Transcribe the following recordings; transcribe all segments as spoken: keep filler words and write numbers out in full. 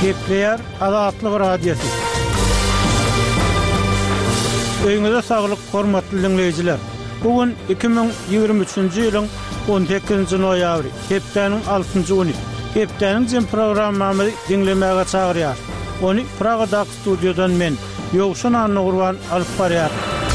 Kepler Azatlyk radiosu. Öýüňize saglyk, hormatly dinleýijiler. Bugün iki bin ýygrimi üçünji ýylyň on sekizinji noýabry, hepdeniň altynjy güni. Hepdeniň jem programmamy dinlemäge çagyrýar. Onu Pragadak studiodan men Ýowşan Anna Gurban alyp barýar.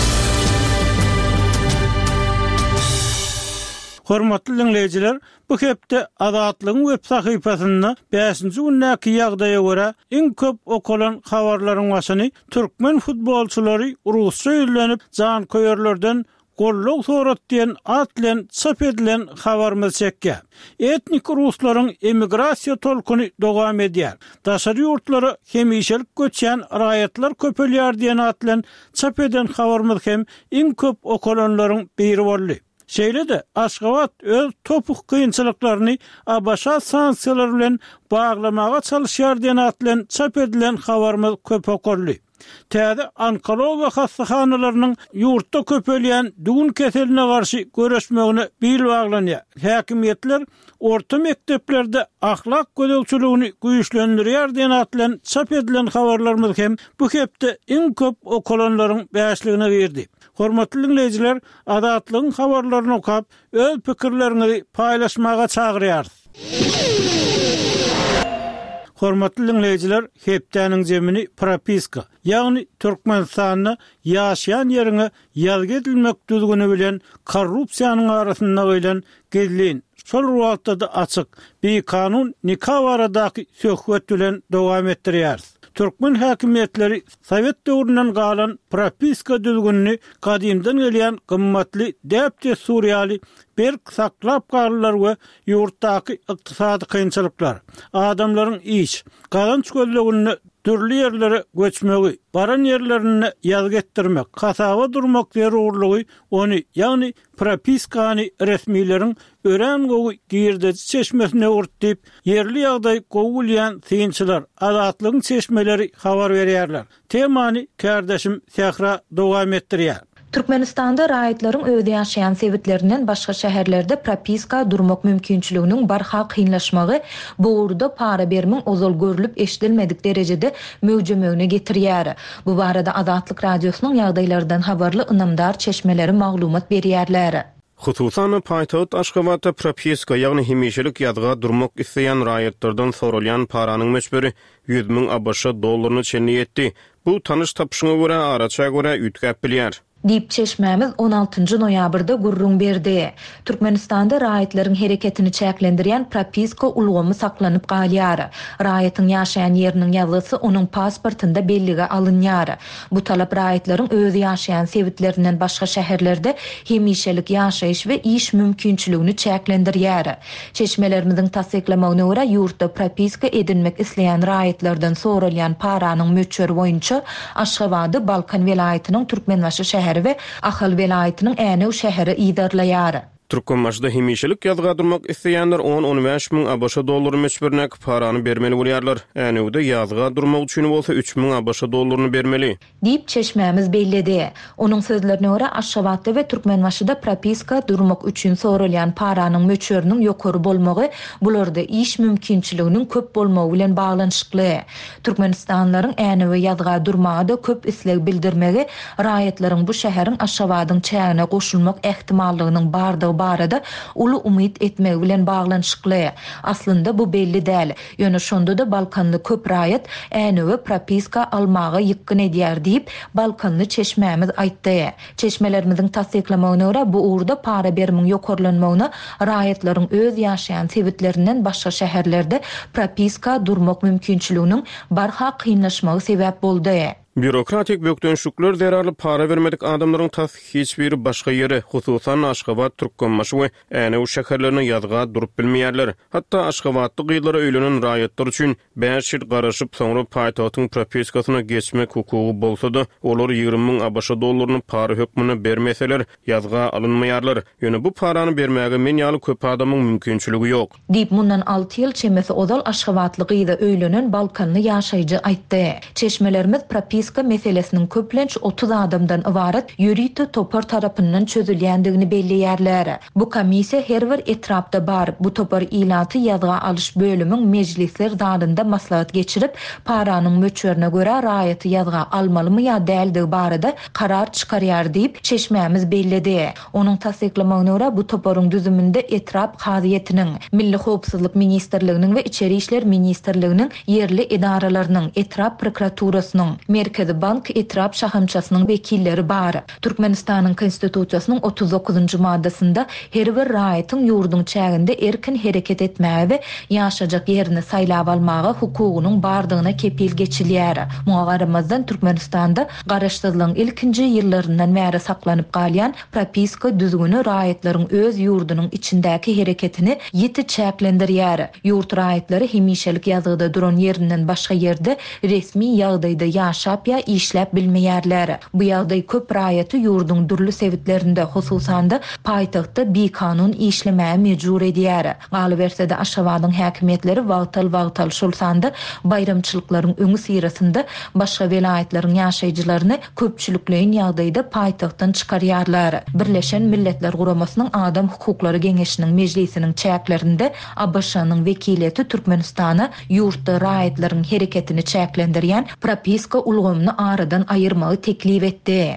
Hormatly dinleýijiler, bu hepde Azatlygyň web sahypasynda beşinji günnäki ýagdaýa görä iň köp okulan habarlaryň başyny türkmen futbolçulary rusça ýerlenip jan köýerlerden golluk sorat diýen at bilen çap edilen habarymyz çekkä. Etnik ruslaryň emigrasiýa tolkuny dowam edýär. Daşary ýurtlara hemişelik göçen raýatlar köpelýär diýen at bilen çap eden habarymyz hem iň köp okulanlaryň biri boldy. Şeýle de Aşgabat öz topuk kıyınçılıklarını abaşa sanksiýalar bilen baglamaga çalışýar diýen at bilen çap edilen habarymyz köp okurly. Täze onkologiýa hastahanalarynyň ýurtda köpelýän düğün keseline garşy göreşmegine bil baglanýar. Häkimetler orta mekteplerde ahlak gözelçiligini güýçlendirýär diýen at bilen çap edilen habarlarymyz hem bu hepde iň köp okulanlaryň bäşligine girdi. Hormatly dinleýijiler, Azatlygyň habarlaryny okap, öz pikirlerini paýlaşmaga çagyrýar. Hormatly dinleýijiler, hepdeniň jemini propiska, ýagny Türkmenistanyň ýaşaýan ýerine ýazgy edilmek düzgüni bilen korrupsiýanyň arasynda gelen gezlin. Şol ruwatda açyk bir kanun nikah aradaky söhbet bilen dowam etdirýär. Türkmen häkimetleri Sowet döwründen galan propiska düzgünini kadimden gelýän gymmatly depde Suriýaly berk saklap garlar we ýurtdaky ykdysady kynçylyklar, adamlaryň iş, galynç gözlegini türli yerlere göçmegi, baran yerlerini ýazgy etdirmek, kasaba durmak zerurlugy onu ýagny propiskany resmiýleriň ören gowy girdeci çeşmesine urtyp yerli ýagdaý gowulýan synçylar Azatlygyň çeşmeleri habar berýärler. Temany kardeşim Sehra dowam etdirýär. Türkmenistanda raýatlaryň öýde ýaşaýan sebetlerinden başga şäherlerde propiska durmak mümkinçiliginiň barha kynlaşmagy bu urda para bermiň ozal görülip eşdilmedik derejede möwjemegine getirýär. Bu barada Azatlyk radiosynyň ýagdaýlardan habarly ynamdar çeşmeleri maglumat berýärler. Hususan paýtagat Aşgabatda propiska ýagny hemişelik ýazga durmak isleýän raýatlardan sorulýan paranyň meçberi yüz miň ABŞ dollaryny çenli etdi. Bu tanış tapşyňa görä araça görä ütgäp bilýär. Dip çeşmämiz on altynjy noýabrda gurrun berdi. Türkmenistanda raýatlaryň hereketini çäklendirýän propiska ulgamy saklanyp galýar. Raýatyň ýaşaýan ýeriniň ýazgysy onuň pasportynda bellige alınýar. Bu talap raýatlaryň özi ýaşaýan sebetlerinden başga şäherlerde hemişelik ýaşaýyş we iş mümkinçiligini çäklendirýär. Çeşmelerimiziň tasdiklamagyna görä ýurtda propiska edinmek isleýän raýatlardan sorulýan paranyň möçberi boýunça Aşgabat Balkan welaýatynyň Türkmenbaşy şäheri ve Ahal welaýatynyň Änew şäheri idarlaýar. Türkmenbaşyda hemişelik ýazga durmak isleýänler on on beş miň ABŞ dollary meçberine parany bermeli bolýarlar. Änewde ýazga durmak üçin bolsa üç miň ABŞ dollaryny bermeli. Dip çeşmämiz bellidi. Onuň sözlerine görä Aşgabatda we Türkmenbaşyda propiska durmak üçin sorulýan paranyň möçberiniň ýokary bolmagy bularda iş mümkinçiliginiň köp bolmagy bilen baglanşykly. Türkmenistanlaryň Änew ýazga durmagda köp isleg bildirmegi raýatlaryň bu şäheriň Aşgabatyň çägine goşulmak ähtimallygynyň bardygy barada ulu umyt etmek bilen baglanşykly. Aslynda bu belli däl. Ýöne şonda da Balkanly köp raýat Änew propiska almagy ýykyn edýär diýip Balkanly çeşmämiz aýtdy. Çeşmelerimiziň tasdiklamagyna görä bu urda para bermiň ýokarlanmagyna raýatlaryň öz ýaşaýan sebetlerinden başga şäherlerde propiska durmak mümkinçiliginiň barha kynlaşmagy sebäp boldy. Bürokratik bökdönşükler zerarly para vermedik adamlaryň tas hiç bir başga ýere, hususan Aşgabat, Türkmenbaşy we Änew şäherlerine ýazga durup bilmeýärler. Hatda Aşgabatda gyýlara öýlenen raýatlar üçin beş ýyl garaşyp soňra paýtagatyň propiskasyna geçmek hukugy bolsa-da, olar ýygrimi miň ABŞ dollaryny para hökmüne bermeseler ýazga alynmaýarlar. Ýöne bu parany bermäge men ýaly köp adamyň mümkinçiligi ýok. Dip mundan alty ýyl çemesi ozal Aşgabatly gyýda öýlenen Balkanly ýaşaýjy aýtdy. Çeşmelerimiz propiska propiska meselesinin köplenç otuz adamdan ibaret Yurito Topar tarapından çözülýändigini belliýärler. Bu komisiýa her bir etrapda bar bu topar ilaty ýazga alyş bölümüň mejlisler dalynda maslahat geçirip paranyň möçörüne görä raýaty ýazga almalymy ýa däldi barada karar çykarýar diýip çeşmämiz bellidi. Onuň tasdiklamagyna görä bu toparyň düzüminde etrap hazyetiniň, Milli Howpsuzlyk Ministrliginiň we İçeri işler Ministrliginiň yerli idaralarynyň, etrap prokuraturasynyň, Merkezi Bank etrap şahamçasynyň wekilleri bar. Türkmenistanyň konstitusiýasynyň otuz dokuzunçy maddasynda her bir raýatyň ýurduň çäginde erkin hereket etmäge we ýaşajak ýerini saýlap almagy hukugynyň bardygyna kepil geçilýär. Muňa garamazdan Türkmenistanda garaşdyrlygyň ilkinji ýyllaryndan bäri saklanyp galýan propiska düzgünü raýatlaryň öz ýurdunyň içindäki hereketini ýeti çäklendirýär. Ýurt raýatlary hemişelik ýazgyda duran ýerinden başga ýerde resmi ýagdaýda ýaşap ýa işläp bilmeýärler. Bu ýagdaý köp raýaty ýurduň durly sebitlerinde, hususan da paýtagtda bekanun işlemäge mejbur edýär. Galybersede Aşgabatyň häkimetleri wagtal-wagtal şolsanda bayramçylyklaryň öňü sirasynda başga welaýatleriň ýaşaýjylaryny köpçülikleýin ýagdaýda paýtagtdan çykarýarlar. Birleşen Milletler Guramasynyň Adam Hukuklary Geňeşiniň mejlisiniň çäklerinde A B Ş-nyň wekileti Türkmenistana ýurtda raýatlaryň hereketini çäklendirýän propiska ulgamyny aradan aýyrmagy teklip etdi.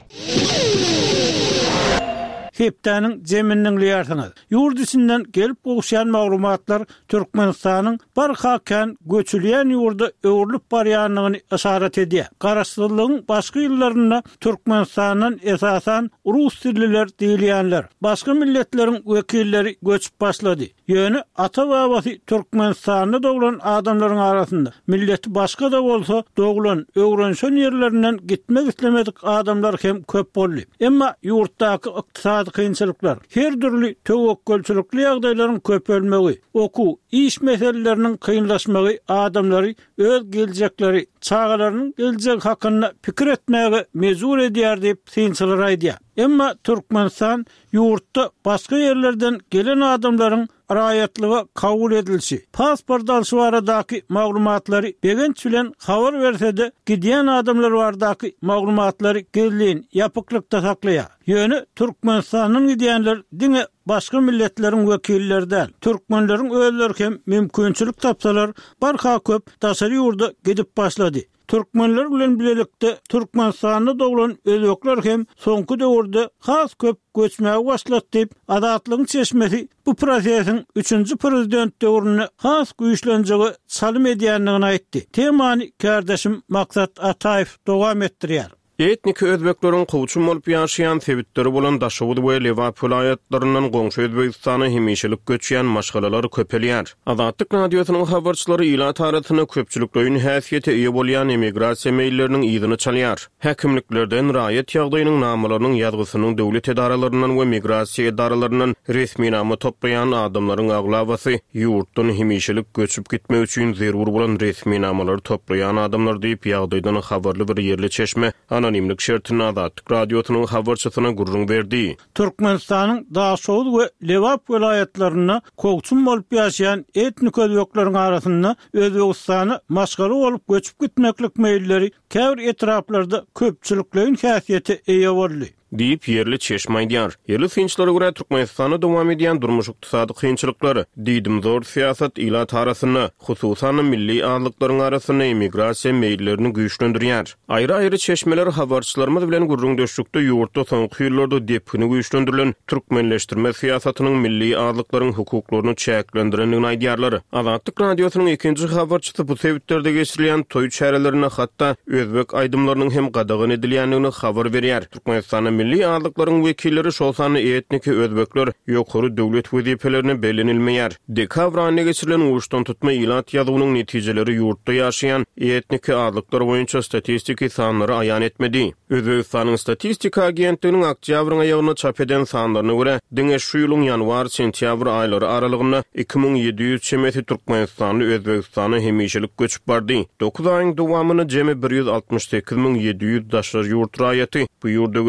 Hepdäniň zemininiň liýarsyňyz. Ýurt içinden gelip gowşan maglumatlar Türkmenistanyň barhakan göçülýän ýurda öwrülip barýanlygyny işaret edýär. Garaşdyrlygyň başga ýyllaryna Türkmenistanyň esasan rus tilliler diýilýänler, başga milletleriň wekilleri göçüp başlady. Ýöne ata-babasy Türkmenistanyň doglan adamlaryň arasynda milleti başga da bolsa doglan öwrenşen ýerlerinden gitmek islemedik adamlar hem köp boldy. Emma ýurtdaky ykdysady kynçylyklar, her türlü tewekkelçilikli ýagdaýlaryň köpelmegi, oku, iş meseleleriniň kynlaşmagy adamlary öz geljekleri, çağalarynyň geljek hakyna pikir etmäge mejbur edýär diýip synçylar aýdýar. Emma Türkmenistan ýurtda başga ýerlerden gelen adamlaryň raýatlygy kabul edilşi, pasport alşy baradaky maglumatlary begenç bilen habar bersede gidýän adamlar baradaky maglumatlary gelin ýapyklykda saklaýar. Ýöne Türkmenistanyň gidýänler diňe başga milletleriň wekillerden, türkmenleriň özleri hem mümkinçilik tapsalar barha köp daşary ýurda gidip başlady. Türkmenler bilen bilelikde Türkmenistanyň doglan özbekler hem soňky döwürde has köp göçmäge başlady diýip adatlygyň çeşmesi bu prosesiň üçünçi prezident döwrüne has güýçlenjegi salym edýändigini aýtdy. Temany kardeşim Maksat Ataýew dowam etdirýär. Etnik özbekleriň kowçum bolup ýaşaýan sebitleri bolan Daşowut we Lewap vilayatlarynyň goňşy Özbegistana hemişelik göçýän maşgalalar köpelýär. Azatlyk radiosynyň habarçylary ila taratyny köpçülikleýin häsiýeti eýe bolýan emigrasiýa meýilleriniň ýygyny çalýar. Häkimliklerden raýat ýagdaýynyň namalarynyň ýazgysynyň döwlet edaralarynyň we migrasiýa edaralarynyň resmi namy toplaýan adamlaryň aglawasy ýurtdan hemişelik göçüp gitmek üçin zerur bolan resmi namalar toplaýan adamlar diýip ýagdaýdan habarly bir ýerli çeşme anonimlik şertine Azatlyk radiosynyň habarçysyna gurrun berdi. Türkmenistanyň Daşowut we Lewap vilayatlaryna kowçum bolup ýaşaýan etnik özbekleriň arasynda Özbegistany maşgala bolup göçüp gitmeklik meýilleri käbir etraplarda köpçülikleýin häsiýeti eýe boldy diýip ýerli çeşme aýdýar. Ýerli synçylara görä Türkmenistanda dowam edýän durmuş ykdysady kynçylyklary, diýdim zor siýasat ila tarasyny, hususan milli azlyklaryň arasyny emigrasiýa meýillerini güýçlendirýär. Aýry-aýry çeşmeler habarçylarymyz bilen gurrun döşlükde ýurtda soňky ýyllarda depkini güýçlendirilen türkmenleşdirme siýasatynyň milli azlyklaryň hukuklaryny çäklendirendigini aýdýarlar. Azatlyk radiosynyň ikinji habarçysy bu sebitlerde geçirilýän toý çärelerine hatda özbek aýdymlarynyň hem gadagan edilýändigini habar berýär. Türkmenistanyň milli azlyklaryň wekilleri şolsany etnik özbekler ýokary döwlet wezipelerini bellenilmeýär. Dekabr aýyna geçirilen uwuşdan tutma ilat ýazygynyň netijeleri ýurtda ýaşaýan etnik azlyklar boýunça statistiki sanlary aýan etmedi. Özbegistanyň statistika agentliginiň oktýabr aýygyna çap eden sanlaryna görä, diňe şu ýylyň ýanwar-sentýabr aýlary aralygyna iki bin yedi ýüz çemeti Türkmenistany Özbegistana hemişelik göçüp bardy. dokuz aýyň dowamyny jemi bir ýüz altymyş sekiz bin yedi ýüz daşlar ýurt raýaty bu ýurda göçüp barıp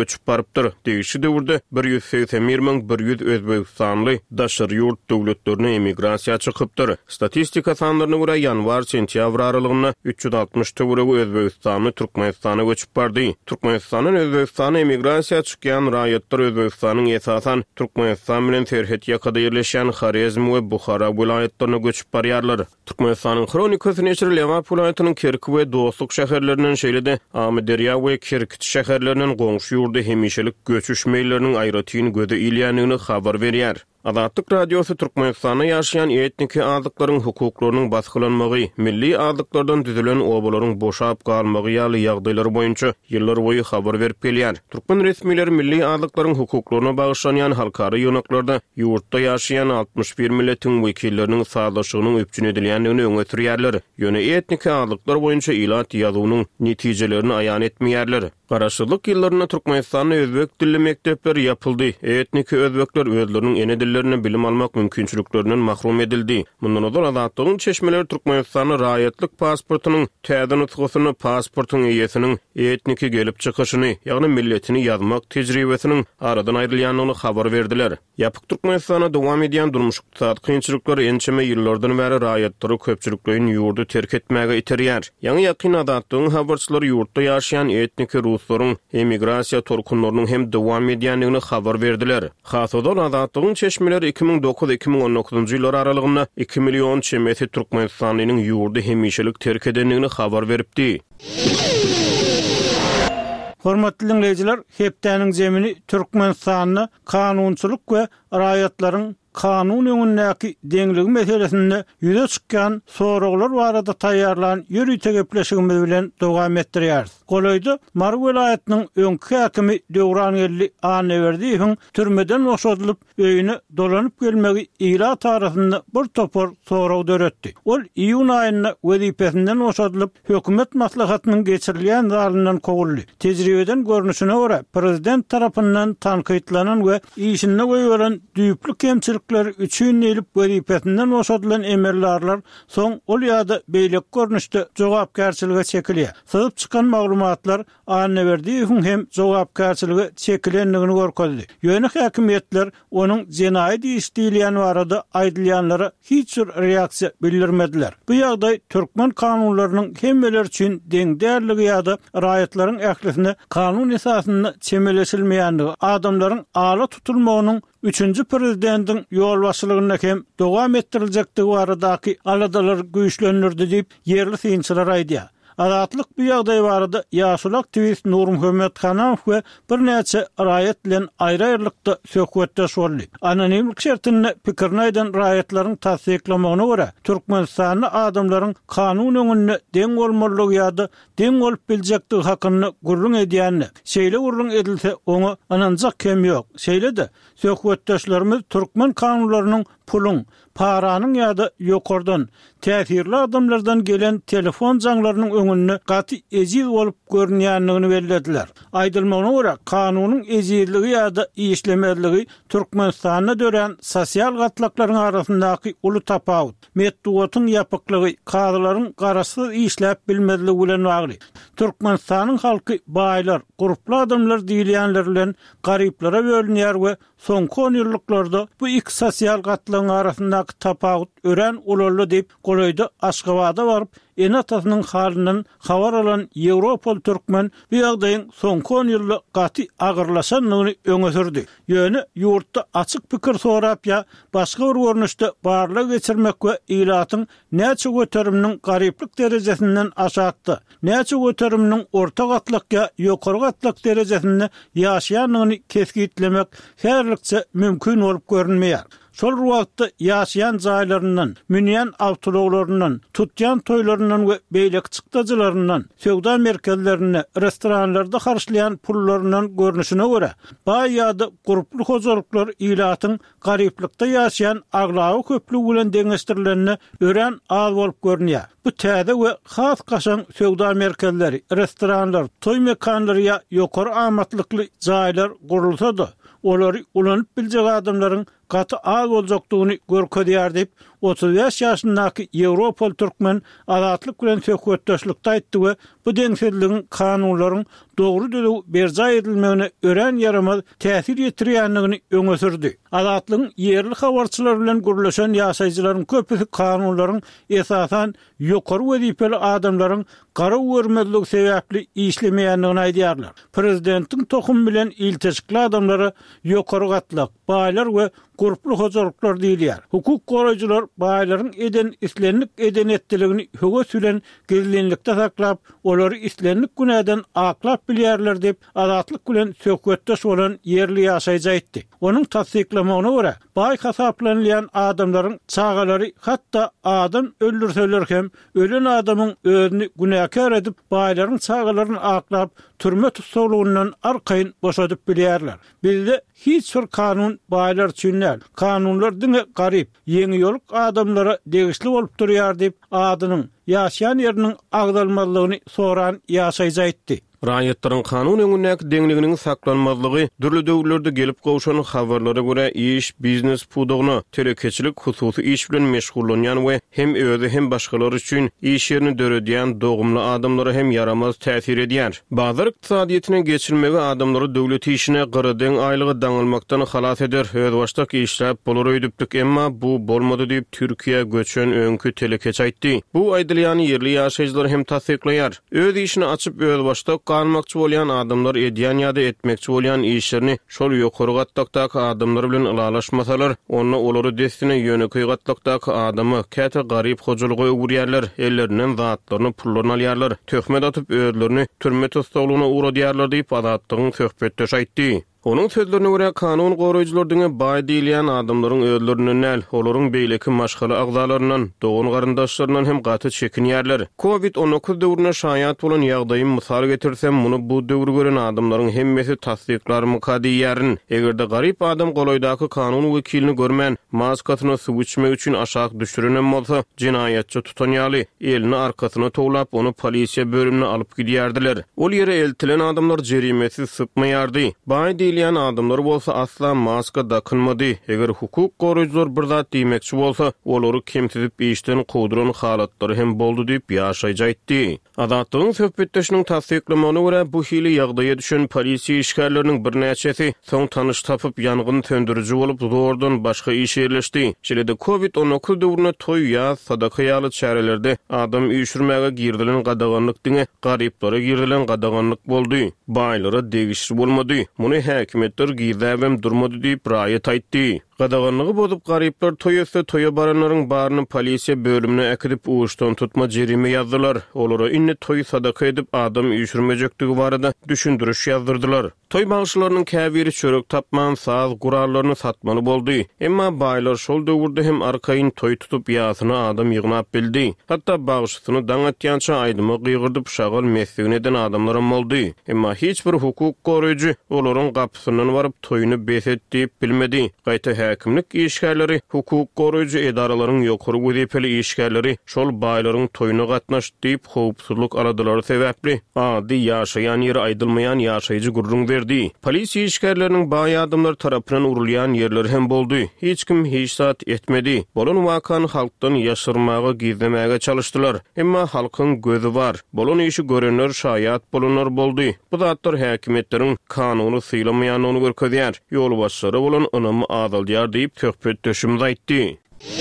ýanypdyr. Degişi döwürde bir ýüz seksen bir miň bir ýüz Özbegistanly daşary ýurt döwletlerine emigrasiýa çykypdyr. Statistika sanlaryna görä ýanwar sentýabr aralygyna üç ýüz altmış töwereg Özbegistanly Türkmenistana göçüp bardy. Türkmenistanyň Özbegistana emigrasiýa çykýan raýatlar Özbegistanyň esasan Türkmenistan bilen serhet ýakada ýerleşen Xarezm we Bukhara vilayetlerine göçüp barýarlar. Türkmenistanyň kronikasy neçrileýän vilayatynyň Kerki we Dostluk şäherlerinden şeýlede Amederýa we Kerkit şäherlerinden goňşy ýurda hemişelik göçüş meýilleriniň aýratyn göze ilýänligini habar berýär. Azatlyk radiosu Türkmenistanda ýaşaýan etnik azlyklaryň hukuklarynyň baskylanmagy, milli azlyklardan düzülen obalaryň boşap galmagy ýaly ýagdaýlary boýunça ýyllar boýy habar berip gelýär. Türkmen resmileri milli azlyklaryň hukuklaryna bagyşlanýan halkary ýöneklarda ýurtda ýaşaýan altmış bir milletiň wekilleriniň sazlaşygynyň öpçün edilýändigini öňe sürýärler. Ýöne etnik azlyklar boýunça ilat ýazywynyň netijelerini aýan etmeýärler. Garaşylyk ýyllaryna Türkmenistanda özbek dilli mekdepler ýapyldy. Etnik özbekler özleriniň ene dillerini bilim almak mümkinçiliklerinden mahrum edildi. Mundan öňe Azatlygyň çeşmeleri Türkmenistanyň raýatlyk pasportunyň täze nutgasyny, pasportuň eýesiniň etniki gelip çykyşyny, ýagny milletini ýazmak tejribesiniň aradan aýrylýanyny habar berdiler. Ýapyk Türkmenistana dowam edýän durmuş ykdysady kynçylyklary ençeme ýyllardan bäri raýatlary köpçüliklerini ýurdu terk etmäge iterýär. Ýa-ni ýakyn Azatlygyň habarçylary ýurtda ýaşaýan etnik ruslaryň emigrasiýa torkunlarynyň hem dowam edýändigini habar berdiler. Hasadan Azatlygyň çeşmeleri iki bin dokuz iki bin on dokuzuncu ýylar aralygyna iki million çemeti Türkmenistanyň ýurdu hemişelik terk edenligini habar beripdi. Hormatly dinleýijiler, hepdäniň zemini Türkmenistanyny kanunçylyk we raýatlaryň kanun öňündäki deňligi meselesinde ýüze çykýan soraglar barada taýýarlan ýöri tegepleşigimiz bilen dowam etdirýär. Golaýdy Mar welaýatynyň öňki häkimi Döwran Elli Anewerdiýewiň türmeden boşadylyp öýüne dolanyp gelmegi ýyla tarapynda bir topar sorag döretdi. Ol iýun aýynda wezipesinden boşadylyp hökümet maslahatynyň geçirilýän zalyndan koguldy. Tejribeden görnüşine görä prezident tarapyndan tanqytlanan we işinde goýulan düýpli kemçilik üçün elip wezipesinden boşadylan emirlerler soň ol ýa-da beýlek görnüşde jogapkärçilige çekilýär. Syzyp çykan maglumatlar Anewerdiýewiň hem jogapkärçilige çekilendigini görkezdi. Ýöne häkimetler onuň jenaý diýilýän barada aýdylýanlara hiç bir reaksiýa bildirmediler. Bu ýagdaý türkmen kanunlarynyň hemmeler üçin deň därligi ýa-da raýatlaryň ählisine kanun esasynda çemeleşilmeýändigi, adamlaryň ala tutulmagynyň üçüncü prezidentin yol başçılığına hem devam ettirilecekti baradaky aladalar güýçlendirdi diýip yerli synçylar aýdýar. Azatlyk bu ýagdaý barada ýaşul aktivist Nur Muhammed Hanaw we bir näçe raýat bilen aýry-aýrylykda söhbetdeş boldy. Anonimlik şertinde pikirini aýdan raýatlaryň tasdiklamagyna görä, Türkmenistanyň adamlaryň kanun öňünde deň bolmalygy ýa-da deň bolup biljekdigi hakyny gurrun edýänini, şeýle gurrun edilse oňa ananjak kem ýok. Şeýle-de söhbetdeşlerimiz türkmen kanunlarynyň pulun, paranyň ýa-da ýokardan täsirli adamlardan gelen telefon jaňlarynyň öňünde gaty ejiz bolup görünýändigini bellädiler. Aýdylmagyna görä, kanunyň ejizligi ýa-da işlemezligi Türkmenistanda dören sosial gatlaklaryň arasyndaky uly tapawut, medeniýetiň ýapyklygy, kadylaryň garaşsyz işläp bilmezligi bilen bagly. Türkmenistanyň halky baýlar, guruply adamlar diýilýänler bilen garyplara bölünýär we soňky on ýyllarda bu iki sosial gatlaryň arasyndaky tapawut ören ularly diýip golaýdy Aşgabatda baryp en atasynyň halynyň habar alan Ýewropal türkmen bu ýagdaýyň soňky on ýylda gaty agyrlaşanyny öňe sürdi. Ýöne ýurtda açyk pikir sorap ýa başga bir görnüşde barlyk geçirmek we ilatyň näçe göteriminiň garyplyk derejesinden aşatdy, näçe göteriminiň orta gatlyk ýa ýokary gatlyk derejesinde ýaşaýanyny keskitlemek herlikçe mümkin bolup görünmeýär. Şol wagtda ýaşaýan jaýlaryndan, münýän awtologlaryndan, tutýan toýlaryndan we beýlek çykdajalaryndan, söwda merkezlerine, restoranlarda harçlayan pullaryndan görnüşine görä, baý ýa-da guruply hozarlyklar ilatyň garyplykda ýaşaýan aglawy köplügi bilen deňeşdirilenine ören az bolup görünýär. Bu täze we has gaşan söwda merkezleri, restoranlar, toý mekanlary ýa ýokary amatlykly jaýlar gurulsa-da, olary ulanyp biljek adamlaryň gaty az boljakdygyny görkezýär diýip otuz beş ýaşyndaky Ýewropal türkmen azatlyk bilen söhbetdeşlikde aýtdy we bu deňsizligiň kanunlaryň dogry düzü berja edilmegine ören yaramaz täsir ýetirýändigini öňe sürdi. Azatlygyň ýerli habarçylar bilen gürleşen ýaşaýjylaryň köpüsi kanunlaryň esasan ýokary wezipeli adamlaryň gara görmezligi sebäpli işlemeýändigini aýdýarlar. Prezidentiň tohum bilen iltisikli adamlara ýokary gatlyk, baýlar we guruply hojarlyklar diýilýär. Hukuk goraýjylar baýlaryň eden islenlik eden etdiligini höge süren gizlenlikde saklap, olary islenlik günäden aklap bilýärler diýip azatlyk bilen söhbetdeş bolan ýerli ýaşaýjy aýtdy. Onuň tasdiklamagyna görä, baý hasaplanýan adamlaryň çagalary hatda adam öldürseler hem ölen adamyň özüni günäkär edip baýlaryň çagalaryny aklap türme tutulýandan arkaýyn boşadyp bilýärler. Bizde hiç bir kanun baýlar üçin näl. Kanunlar diňe garyp, ýeňi ýoluk adamlara degişli bolup durýar diýip adynyň ýaşaýan ýeriniň agdalmalygyny soran ýaşaýjy aýtdy. Raýatlaryň kanun öňündäki deňliginiň saklanmazlygy dürli döwürlerde gelip gowşan habarlara görä iş, biznes pudugyny, telekeçilik hususy iş bilen meşgullanýan we hem özi hem başgalar üçin iş ýerini döredýän dogumly adamlara hem yaramaz täsir edýär. Bazar ykdysadyýetine geçirmegi adamlary döwlet işine gyrydyň aýlygy daňylmakdan halas eder. Öz başdaky işläp bolar öýdüpdik, emma bu bolmady diýip Türkiýe göçen öňkü telekeç aýtdy. Bu aýdylýany ýerli ýaşaýjylar hem tasdiklaýar. Öz işini açyp öz başda kalmakçı bolýan adamlar edýän ýa-da etmekçi bolýan işlerini şol ýokary gatdakdaky adamlar bilen ylalaşmasalar, onu olary destine ýöneköý gatdakdaky adamy käte garyp hojalygy öwürýärler, ellerinden zatlaryny pullaryny alýarlar, töhmet atyp özlerini türme tutulgyna uğradýarlar diýip azatlygyň söhbetdeş aýtdy. Onun sözlerine göre kanun goraýjylar diňe baý diýilýän adamlaryň özlerini näl, olaryň beýleki maşgaly agzalaryndan, dogan garyndaşlaryndan hem gaty çekinýärler. covid on dokuz döwrüne şaýat bolan ýagdaýy mysal getirsem, muny bu döwür gören adamlaryň hemmesi tasdiklary mukaddiýärin. Egerde garyp adam golaýdaky kanun wekilini görmän, maskasyny suw içmek üçin aşak düşürenen bolsa, jinaýatçy tutanýaly, elini arkasyna toglap, onu polisiýa bölümine alyp gidýärdiler. Ol ýere eltilen adamlar jerimesi sypmaýardy. Baý diýilýän adamlar bolsa asla maska dakynmady. Eger hukuk goraýjylar bir zat diýmekçi bolsa, olary kemsizip işden kowduran halatlary hem boldy diýip ýaşaýjy aýtdy. Azatlygyň söhbetdeşiniň tasdiklamagyna görä bu hili ýagdaýa düşen polisiýa işgärleriniň bir näçesi soň tanış tapyp ýangyn söndürüji bolup zordan başga iş ýerleşdi. Şeýle-de covid on dokuz döwrüne toý ýa sadaka ýaly çärelerde adam üýşürmäge girdilen gadaganlyk diňe garyplara girdilen gadaganlyk boldy. Baýlara degişli bolmady. Muny häkimetler giýdäbem durmady diýip raýat aýtdy. Gadaganlygy bozup garyplar toýese toýa baranlaryň baryny polisiýa bölümine äkidip uýuşdan tutma jerime ýazdylar. Olara inni toý sadaka edip adam üýşürmejekdigi barada düşündiriş ýazdyrdylar. Toý bagşylarynyň käbiri çörek tapman saz gurallaryny satmaly boldy. Emma baýlar şol döwürde hem arkaýyn toý tutup ýasyna adam ýygnap bildi. Hatda bagşysyny daň etýänçe aýdymy gygyrdyp şagal meslegine eden adamlar boldy. Emma hiç bir hukuk goraýjy olaryň gapysynyň baryp toýuny beset diýip bilmedi. Gaýta häkimlik işgärleri, hukuk goraýjy edaralaryň ýokary wezipeli işgärleri şol baýlaryň toýuna gatnaşdy diýip howpsuzlyk aradylary sebäpli ady ýaşaýan ýeri aýdylmaýan ýaşaýjy gurrun berdi. Polisiýa işgärleriniň baý adamlar tarapyndan urulýan ýerleri hem boldy. Hiç kim hiç zat etmedi. Bolan wakany halkdan ýaşyrmaga, gizlemäge çalışdylar. Emma halkyň gözü bar. Bolan işi görenler şaýat bolanlar boldy. Bu zatlar häkimetleriň kanuny syýlamaýanyny görkezýär. Ýol başçylary bolan onymy azaldy diýip söhbetdeşimiz aýtdy.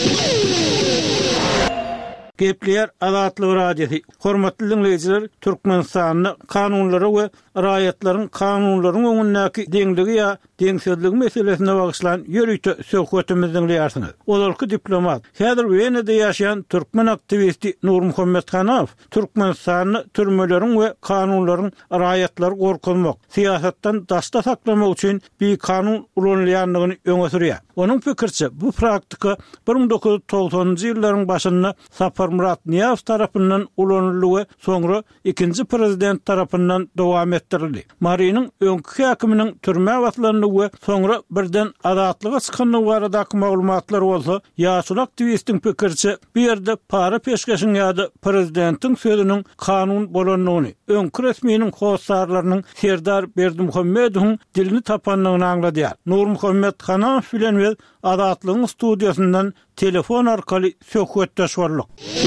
Gepler Azatlyk radiosi. Hormatly dinleyijiler, Türkmenistanyň kanunlary we raýatlaryň kanunlaryň öňündäki deňligi ýa deňsizlik meselesine bagyşlan ýörükde söhbetimizi dinleýärsiňiz. Olarky diplomat, häzir Wenede ýaşaýan türkmen aktivisti Nur Muhammedsanow, Türkmenistanyň türmeleriň we kanunlaryň raýatlary gorkulmak, siýasatdan dasta saklamak üçin bir kanun ulanýanlygyny öňe sürýär. Onuň pikirçe, bu praktika bir ming dokuz yüz togsonjy ýyllaryň başynda Sapar Murat Niýaz tarapyndan ulanyldy, soňra ikinji prezident tarapyndan dowam etdirildi. Marynyň öňkü häkiminiň türme wagtlaryny we soňra birden azatlyga çykanyny baradaky maglumatlar bolsa, ýaşul aktivistiň pikirçe, bir ýerde para peşkeşiň ýa-da prezidentiň sözüniň kanun bolanyny öňkü resminiň howsarlarynyň Serdar Berdimuhammedowyň dilini tapanlygyny anglady. Nurmuhammed Hanafi bilen we Adatlygyň studiýasyndan telefon arkaly söhbetdeşýarlyk.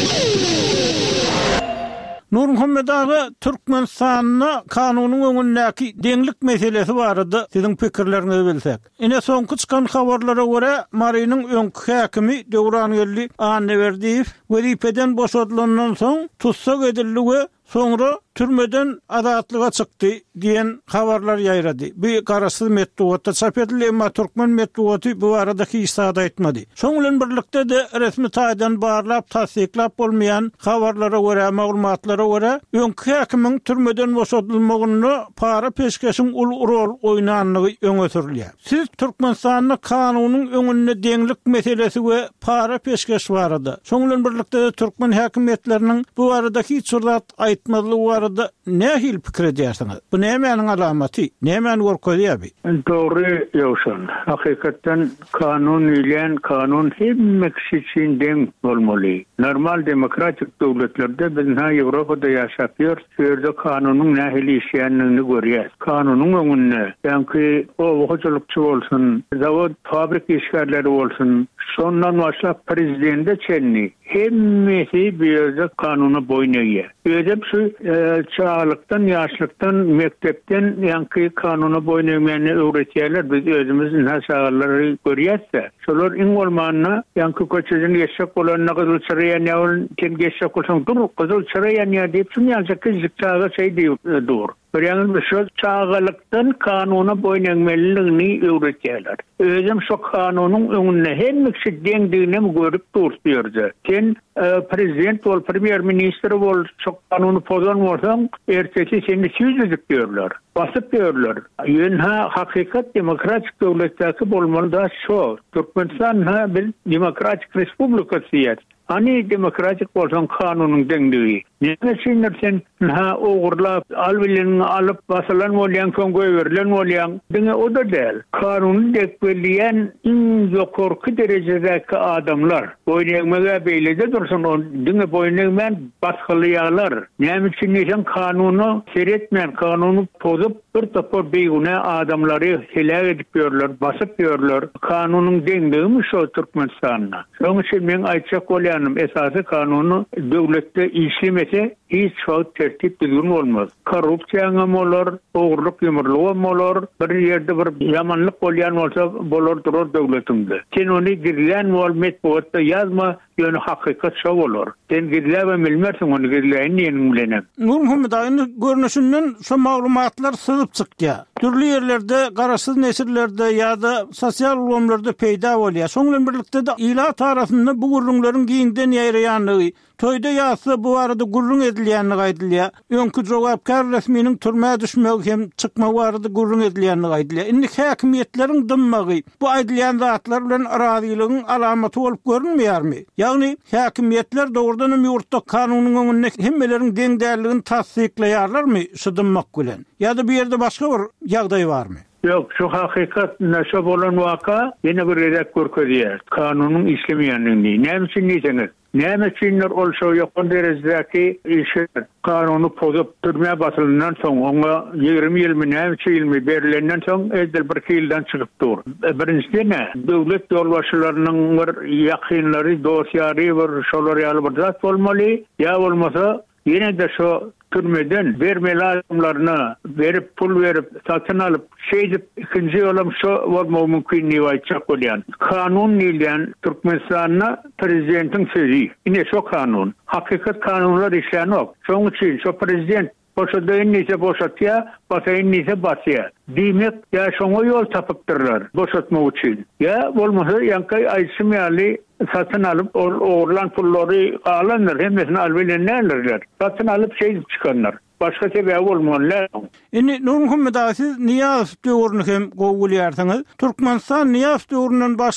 Nurmuhammed ağa Türkmenistan'a kanunun öňündäki deňlik meselesi barady. Siziň pikirleriňizi bilsek. Ine soňky çykan habarlara görä Marynyň öňkü häkimi Döwran Gelli Anneverdiýew wezipeden boşadylandan soň tutsak edildi we soňra türmeden azatlyga çykdy diýen habarlar ýaýrady. Bu garaşsyz metduatda çap edildi, emma Türkmen metduaty bu aradaky isada etmedi. Şoň bilen birlikde de resmi taýdan barlap tasdiklap bolmayan habarlara görä, maglumatlara görä, öňkü häkimiň türmeden boşadylmagyny para peşkeşiň ul rol oýnanlygy öňe sürilýär. Siz Türkmenistanyň kanunyň öňünde deňlik meselesi we para peşkeş barady. Şoň bilen birlikde de Türkmen häkimetleriniň bu aradaky çyrat aýtmadylygy barady. Nähil pikir edýärsiňiz? Bu nämeň alamaty? Nämeň gorkoýdy? Dogry ýokşan. Hakykatdan kanun bilen kanun hemme kişi üçin deň bolmaly. Normal demokratik döwletlerde biz ha Ýewropada ýaşapýar, şeýerde kanunyň nähil işleýänligini görýär. Kanunyň öňünde, ýa-ni o hoçlukçy bolsun, zawod, fabrik işgärleri bolsun, şondan başlap prezidente çenni hemmesi bir ýerde kanuny boýnaýar. Öýdep şu çağlykdan, ýaşlykdan, mektepden ýa-ni kanuny boýnamagyny öwretýärler. Biz özümiň näçagalary görýärse, şolar iň bolmanyna ýa-ni köçeden ýeşek bolanyna gyzyl çyraýan ýa-ni ken geçek bolsaň dur, gyzyl çyraýan ýa diýip şuňalça kyzyk çaga şey diýip dur. Yani şu çağalıktan kanuna boyunmalıligini öğretýärler. Özüm şu kanunun öňünde hemme kişi deňdigini görüp durýardy. Sen e, prezident bol, premier minister bol, şu kanuny pozan bolsaň, ertesi seni süýdüp diýerler. Basyp diýerler. Ýönha hakykat demokratik döwletdäki bolmaly da şu. Türkmenistan ha bir demokratik respublikasyýat. Ani demokratik bolsan kanunyň deňdigi. Näme üçin sen ha ogurlap albilen alıp basalan bolýan köňge berilen bolýan diňe o da däl. Kanuny dekbelýän iň ýokarky derejedäki adamlar boýnamaga beýlede dursun, diňe boýnamagan basgylýarlar. Näme üçin näçe kanuny seretmän, kanuny pozup bir topar beýgune adamlary helak edip ýörler, basyp ýörler. Kanunyň deňdigi şu Türkmenistanda. Şoň üçin men aýtjak bolýanym, esasy kanuny döwletde işlemese hiç wagt tertip düzgün bolmaz. Korrupsiýa bolar, ogurlyk ýumurlyk bolar, bir ýerde bir ýamanlyk bolýan bolsa bolar durur döwletimde. Sen ony girilen bolmet bolsa ýazma, ýöne hakykat şo bolar. Sen girilebe bilmersiň ony girilen ýenim bilen. Nurmuhammed aýyny görnüşinden şu maglumatlar syzyp çykdy. Türli ýerlerde, garaşsyz nesirlerde ýa-da sosial ulamlarda peýda bolýar. Şoň bilen birlikde de ila tarapynda bu gurrunlaryň giňden ýaýraýanlygy, toyda ýasy bu arada gurrun edilýänligi aýdylýar. Öňkü jogapkar resminiň türmäge düşmegi hem çykmagy arada gurrun edilýänligi aýdylýar. Indi häkimetleriň dymmagy bu aýdylýan zatlar bilen arazylygyň alamaty bolup görünmeýärmi? Ýagni häkimetler dogrudan ýurtda kanunyň öňünde hemmeleriň deňdärligini tasdiklaýarlarmy şu dymmak bilen? Ýa-da bir ýerde başga bir ýagdaý barmy? Yok, şu hakikat näşe bolan waka ýene bir ýerde görkezýär. Kanunyň işlemeýänligini. Näme üçin diýseniz? Näme üçindir ol şo ýokun derejedäki işe kanuny pozup türme basylyndan soň oňa ýygrimi ýyl mi näme ýyl mi berilenden soň edil bir kilden çykyp dur. Birinçide näme? Döwlet ýolbaşçylarynyň bir ýakynlary, dosýary bir şolary alyp bir zat bolmaly, ýa bolmasa ýene de şo türmeden vermeli adamlarına verip pul verip satın alıp şeydip ikinci yolam şu olma mümkünliği var bolyan. Kanun nilen Türkmenistan'a prezidentin sözü. Yine şu kanun. Hakikat kanunlar işleyen yok. Şoň üçin şu prezident boşadığın neyse boşatya, basayın neyse basya. Demek ya şoňa yol tapıptırlar boşatma için. Ya olmasa yankay aýsymýaly satın alıp oğurlan pulları alanlar, hemmesini albilenlerler. Satın alıp şey çıkanlar. Başka sebep olmalılar. Indi Nurmuhammed ağa siz Niyaz döwrüni hem gowulýarsyňyz. Türkmenistan Niyaz döwründen başlap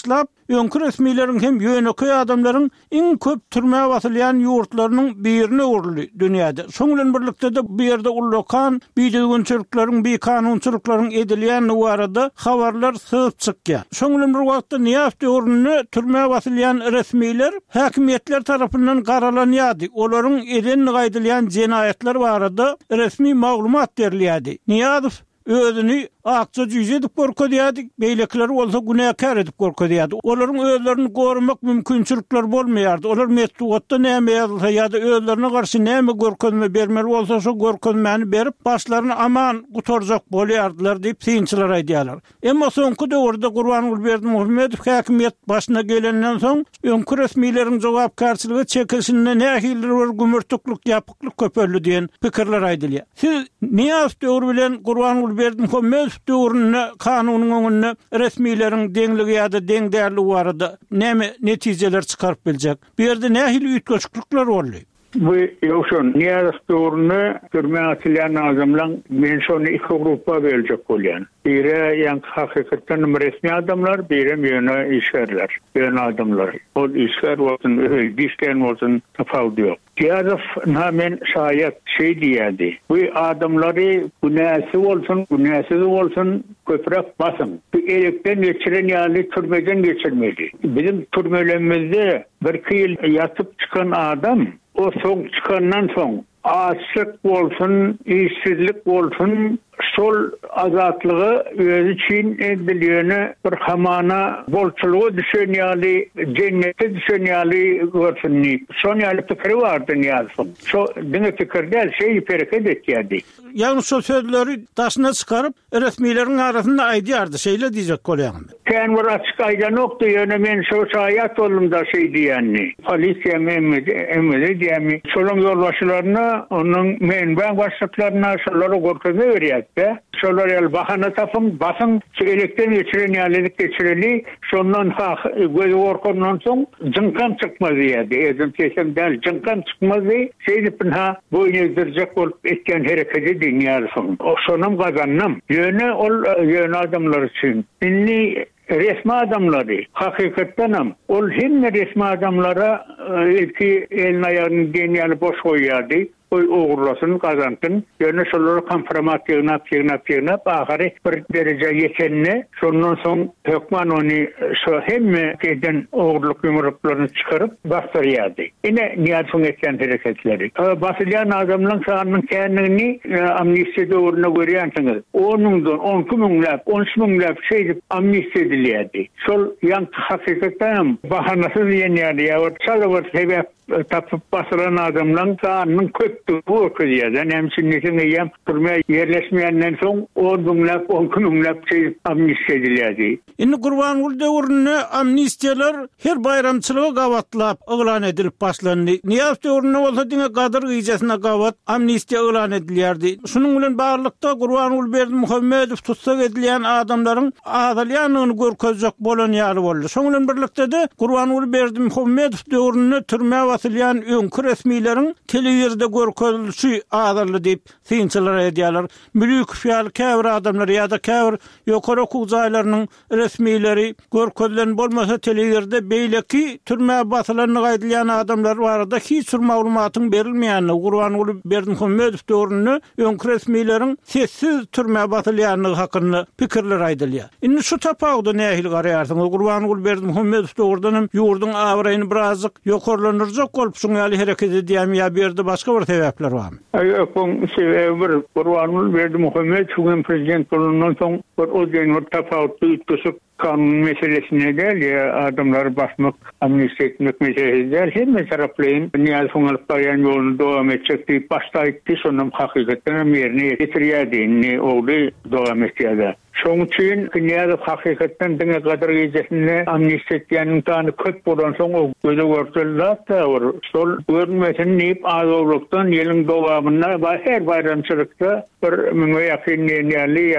öňkü resmiýlerin hem ýöneköy adamlaryň iň köp türmäge basylýan ýurtlarynyň birine urly dünýäde. Şoň bilen birlikde de bu ýerde ullakan biýdigünçülikleriň, bi kanunçylyklaryň edilýän barada habarlar syp çykýar. Şoň bilen bir wagtda Niýaz döwründe türmäge basylýan resmiýler häkimetler tarapyndan garalanýardy. Olaryň eden gaýdylýan jenaýetler barada resmi maglumat berilýärdi. Niýazow özüni akça yüz edip gorkodýardy, beýlekler bolsa günäkär edip gorkodýardy. Olaryň özlerini gorumak mümkinçilikler bolmaýardy. Olar metduatda näme ýazylsa ýa-da özlerine garşy näme gorkozma bermeli bolsa şo gorkozmany berip başlaryny aman gutarjak bolýardylar diýip synçylar aýdýarlar. Emma soňky döwürde Gurbanuly Berdimuhammedow häkimet başyna gelenden soň öňkü resmiýleriň jogapkarçylygy çekilişine nähildir bir gümürtüklik ýapyklyk köpelli diýen pikirler aýdylýar. Siz Niýaz döwrü bilen Gurbanuly Berdimuhammedow döwrüne kanunyň öňünde resmiýleriň deňligi ýa-da deň därligi barada näme netijeler çykaryp biljek? Bu ýerde nähili üýtgeçlikler boldy? Bu ýokşun Niýaz döwrüne türmäge atylýan adamlar men şonu iki gruppa böljek bolýan. Biri ýa-da hakykatdan resmi adamlar, biri ýöne işgärler, ýöne adamlar. O işgär bolsun, işgär bolsun tafawuty ýok. Niýazow nämen şaýat şey diýdi. Bu adamlary günäsi bolsun, günäsiz bolsun köprek basın. Bu elekden geçiren ýaly türmeden geçirmeli. Bizim türmelerimizde bir ýyl ýatyp çykan adam o soň çykandan soň açlyk bolsun, işsizlik bolsun, sol azatlygy özü için edilýäni bir hamana bolçulugy düşen ýaly cennete düşen ýaly görsenni. Şol ýaly pikiri bardy Niýazow. Şo diňe pikirde şey pereket etýärdi. Ýagny şol sözleri daşyna çykaryp resmiýleriň arasynda aýdýardy. Şeýle diýjek bolýarmy? Kän bir açyk aýdan nokta ýöne men şo şaýat bolumda şey diýänni. Polisiýa memnun emri diýämi. Şolaryň ýolbaşçylaryna, onuň menbaň başlyklaryna şolary gorkazma berýär. Şolar ýaly bahana tapyp basın elekden geçiren ýalylyk geçireli şondan haq göz gorkandan soň jynkan çykmaz diýdi. Edim kesem däl jynkan çykmaz diýdi. Şeýdip ha boýny ýerdirjek bolup etken hereketi diňýärsiň. O şonam gazannam. Ýöne ol ýöne adamlar üçin. Inni resmi adamları hakikatdanam ol hemme resmi adamlara ilki elin ayağını deniyali boş koyardı. Oy oğurlasın, kazantın. Yönü şolları kompromat yığınap, yığınap, yığınap. Ahari bir derece yetenine. Sondan son hükman onu şu hemme keden oğurluk yumruklarını çıkarıp bastırıyordu. Yine Niýazowyň etken hareketleri. Basylyan adamların sağının kendini amnistiýa uğruna görýänsiniz. Onundan on iki müňläp, on üç müňläp şeydip amnistiýa edilýärdi. Şol ýa hakykatdan bahanasız ýenýärdi. Ýa-da çalawar sebäp tapıp basılan adamların sağının köptü bu okuyacağız. Hemçin nesin eyyem turmaya yerleşmeyenden son on günlap, on günlap şey amnistiya ediliydi. Inni Gurbanuly döwrüne amnistiyalar her bayramçılığa gawatlap ıglan edilip başlandy. Niýaz döwrüne bolsa diňe gadyr gyjasyna gawat amnistiya ıglan edilýärdi. Şunun bilen barlykda Gurbanuly Berdimuhammedow tutsak edilýän adamlaryň azalýanyny görkezjek bolan ýaly boldy. Şoň bilen birlikde de Gurbanuly Berdimuhammedow döwrüne türmäge basylýan öňkü resmiýleriň telewizde görkezilişi azarly diýip synçylar edýärler. Büyük fiýal käbir adamlar ýa-da käbir ýokary hukuk jaýlarynyň resmiýleri görkezilen bolmasa telewizde beýleki türmäge basylanyny gaýdylýan adamlar barada hiç bir maglumatyň berilmeýäni Gurbanuly Berdimuhammedow döwrüne öňkü resmiýleriň sessiz türmäge basylýanyny hakynda pikirler aýdylýar. Indi şu tapawda nähili garaýarsyňyz? Gurbanuly Berdimuhammedow döwründen ýurdun awraýyny birazjyk ýokarlanyrjak bolup şoň ýaly hereket edýärmi ýa bir ýerde başga bir sebäpler barmy? Ýok, bu sebäbi bir Gurbanuly Berdimuhammedow şuň prezident bolandan soň bir özüň tapawutly üýtgeşik kanun meselesine gel ya adamlar basmak, amnistiya etmek meselesi hemme taraflaryň Niýazowyň alyp barýan ýolunda dowam etjekdi. Başta aýtdy, şondan hakykatdan ýerine ýetirýärdi, ogly dowam etýärdi. Şoň üçin Niýazow hakykatdan diňe gadyr gyjasynda amnistiya etýäniň tany köp bolan soň o göze görseldi. Şol görmesin diýip azawlykdan ýylyň dowamyna her bayramçylykda bir müňe ýakyn ýaly ýa-da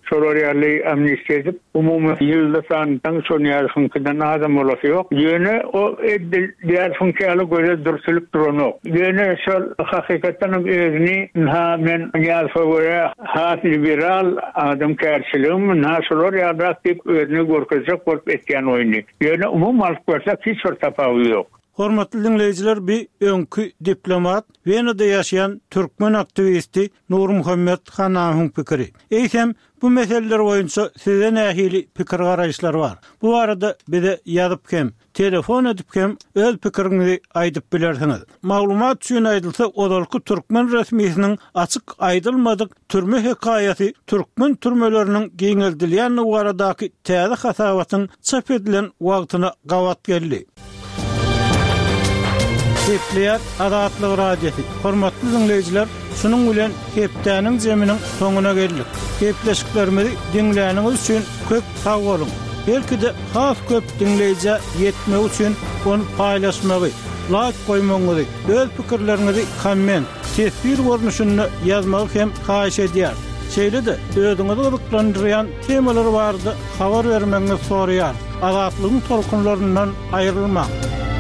Sororiyali amnistiya edip umumi yılda sanıtan soniyar funkidan adam olası yok. Yine o eddil diğer funkiyalı göze dursuluk durunu. Yine sol hakikaten özünü ha men niyaz favore ha liberal adam karşılığım ha sororiyal rakip özünü gorkacak korp etken oyunu. Yine umum alıp görsak hiç bir tafavı yok. Hormatly dinleyijiler, bir öňkü diplomat, Venada ýaşaýan türkmen aktivisti Nur Muhammed Hanamyň pikiri. Eýsem, bu meseleler boýunça size nähili pikir garaýşlar bar. Bu arada bize ýazyp hem, telefon edip hem öz pikiriňizi aýdyp bilersiňiz. Maglumat üçin aýdylsa, odalky türkmen resmiýetiniň açyk aýdylmadyk türme hekaýaty türkmen türmeleriniň giňeldilýän baradaky täze hasabatyň çap edilen wagtyna gawat geldi. Hepleýär Adatlyk radiosi. Hormatly dinleyijiler, şunun bilen hepdäniň jeminiň soňuna geldik. Hepleşiklerimizi dinläniňiz üçin köp sag bolun. Belki de has köp dinleýije ýetmek üçin onu paýlaşmagy, like goýmaňyzy, öz pikirleriňizi komment, tesbir görnüşinde ýazmagy hem haýyş edýär. Şeýle-de özüňizi gyzyklandyrýan temalar bardy, habar bermeňizi soraýar. Adatlygyň tolkunlaryndan aýrylma.